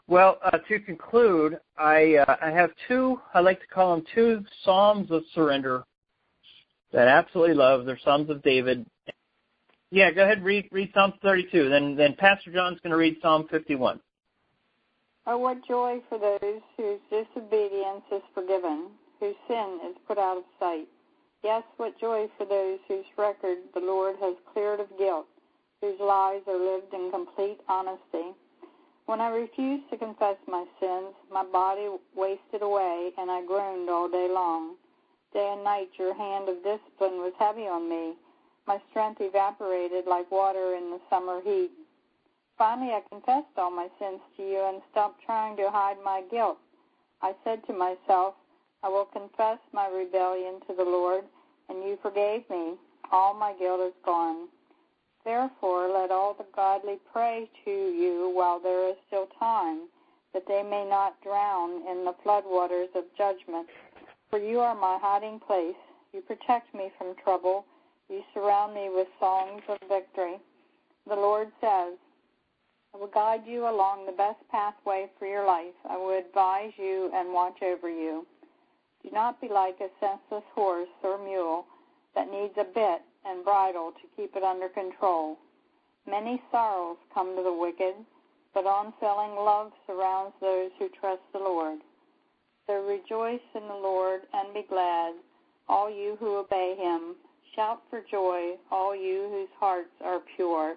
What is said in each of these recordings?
Well, to conclude, I have two, I like to call them two Psalms of surrender that I absolutely love. They're Psalms of David. Yeah, go ahead and read Psalm 32. Then Pastor John's going to read Psalm 51. Oh, what joy for those whose disobedience is forgiven, whose sin is put out of sight. Yes, what joy for those whose record the Lord has cleared of guilt, whose lives are lived in complete honesty. When I refused to confess my sins, my body wasted away, and I groaned all day long. Day and night your hand of discipline was heavy on me. My strength evaporated like water in the summer heat. Finally, I confessed all my sins to you and stopped trying to hide my guilt. I said to myself, I will confess my rebellion to the Lord, and you forgave me. All my guilt is gone. Therefore, let all the godly pray to you while there is still time, that they may not drown in the floodwaters of judgment. For you are my hiding place. You protect me from trouble. You surround me with songs of victory. The Lord says, I will guide you along the best pathway for your life. I will advise you and watch over you. Do not be like a senseless horse or mule that needs a bit and bridle to keep it under control. Many sorrows come to the wicked, but unfailing love surrounds those who trust the Lord. So rejoice in the Lord and be glad, all you who obey him. Shout for joy, all you whose hearts are pure.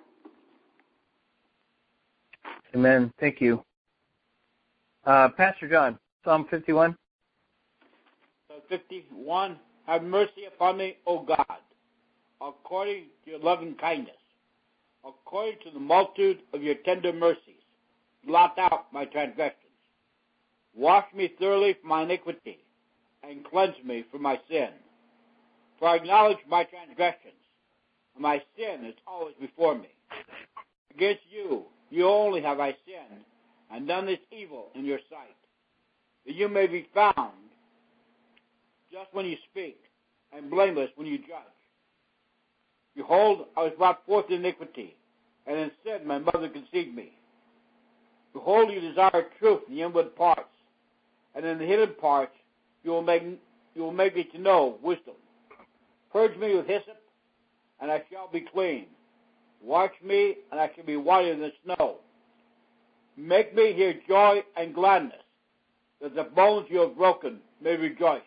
Amen. Thank you. Pastor John, Psalm 51. Psalm 51, have mercy upon me, O God, according to your loving kindness, according to the multitude of your tender mercies. Blot out my transgressions. Wash me thoroughly from my iniquity, and cleanse me from my sin. For I acknowledge my transgressions, and my sin is always before me. Against you only have I sinned, and done this evil in your sight, that you may be found just when you speak, and blameless when you judge. Behold, I was brought forth in iniquity, and in sin my mother conceived me. Behold, you desire truth in the inward parts, and in the hidden parts you will make me to know wisdom. Purge me with hyssop, and I shall be clean. Wash me, and I shall be whiter than snow. Make me hear joy and gladness, that the bones you have broken may rejoice.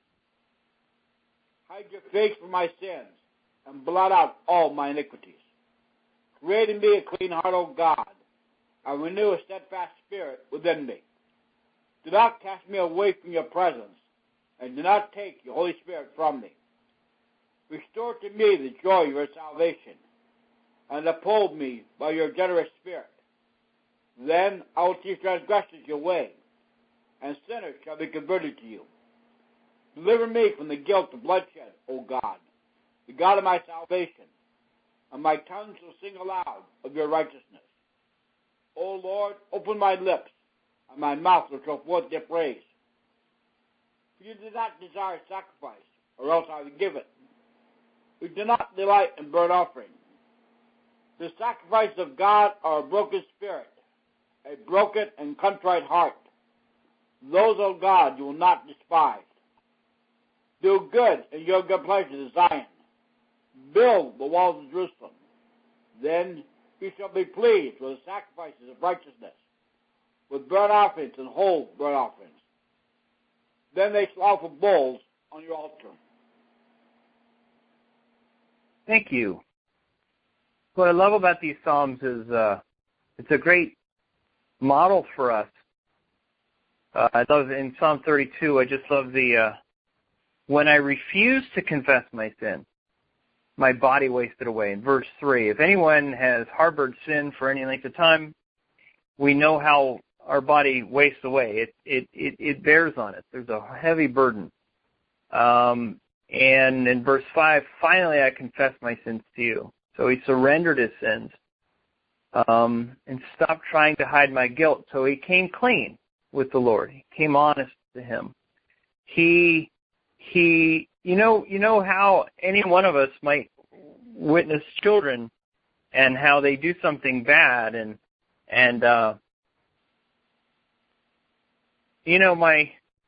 Hide your face from my sins, and blot out all my iniquities. Create in me a clean heart, O God, and renew a steadfast spirit within me. Do not cast me away from your presence, and do not take your Holy Spirit from me. Restore to me the joy of your salvation, and uphold me by your generous spirit. Then I will teach transgressors your way, and sinners shall be converted to you. Deliver me from the guilt of bloodshed, O God, the God of my salvation, and my tongue shall sing aloud of your righteousness. O Lord, open my lips, and my mouth will show forth your praise. For you did not desire sacrifice, or else I would give it. You do not delight in burnt offering. The sacrifices of God are a broken spirit, a broken and contrite heart. Those, O God, you will not despise. Do good in your good pleasure to Zion. Build the walls of Jerusalem. Then you shall be pleased with the sacrifices of righteousness, with burnt offerings and whole burnt offerings. Then they shall offer bulls on your altar. Thank you. What I love about these Psalms is it's a great model for us. I love in Psalm 32, I just love the, when I refuse to confess my sin, my body wasted away. In verse 3, if anyone has harbored sin for any length of time, we know how our body wastes away. It bears on it. There's a heavy burden. And in verse 5, finally I confess my sins to you. So he surrendered his sins and stopped trying to hide my guilt. So he came clean with the Lord. He came honest to him. He you know how any one of us might witness children and how they do something bad and my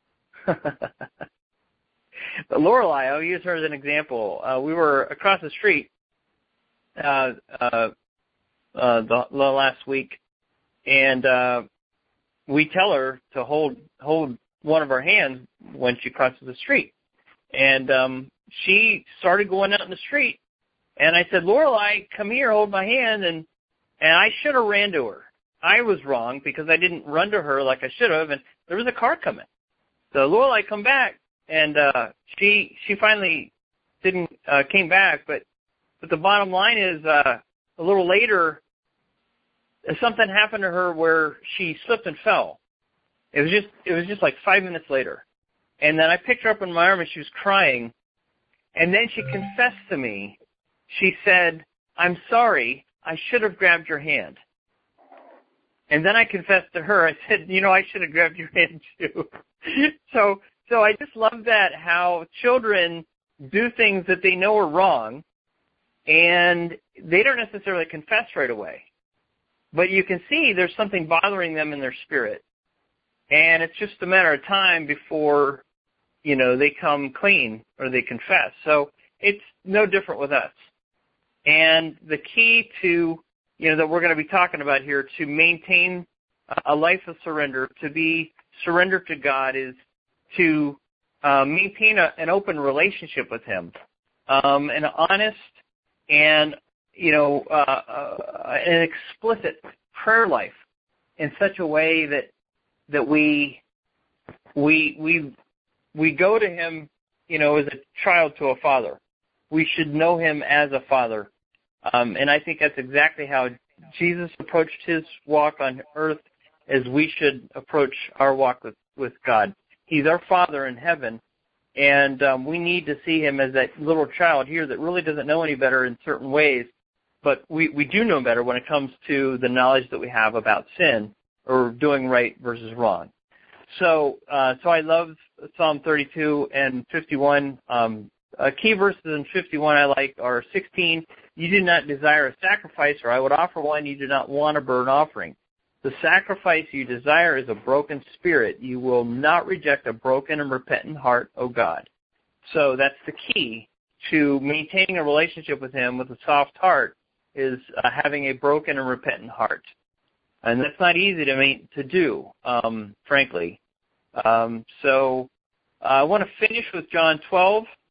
Lorelei, I'll use her as an example. We were across the street the last week, and we tell her to hold one of our hands when she crosses the street. And she started going out in the street, and I said, Lorelei, come here, hold my hand, and I should have ran to her. I was wrong because I didn't run to her like I should have, and there was a car coming. So Lorelei, come back, and she finally came back, but the bottom line is a little later, something happened to her where she slipped and fell. It was just like 5 minutes later. And then I picked her up in my arm, and she was crying. And then she confessed to me. She said, I'm sorry, I should have grabbed your hand. And then I confessed to her, I said, I should have grabbed your hand too. So I just love that, how children do things that they know are wrong, and they don't necessarily confess right away. But you can see there's something bothering them in their spirit. And it's just a matter of time before, they come clean or they confess. So it's no different with us. And the key to, that we're going to be talking about here, to maintain a life of surrender, to be surrendered to God, is to maintain an open relationship with Him, an honest and, an explicit prayer life in such a way that we go to Him, as a child to a father. We should know Him as a father. And I think that's exactly how Jesus approached His walk on earth, as we should approach our walk with God. He's our Father in heaven, and we need to see Him as that little child here that really doesn't know any better in certain ways, but we do know better when it comes to the knowledge that we have about sin, or doing right versus wrong. So I love Psalm 32 and 51. Key verses in 51 I like are 16, you do not desire a sacrifice, or I would offer one. You do not want a burnt offering. The sacrifice you desire is a broken spirit. You will not reject a broken and repentant heart, O God. So that's the key to maintaining a relationship with Him with a soft heart, is having a broken and repentant heart. And that's not easy to do, frankly. So I want to finish with John 12,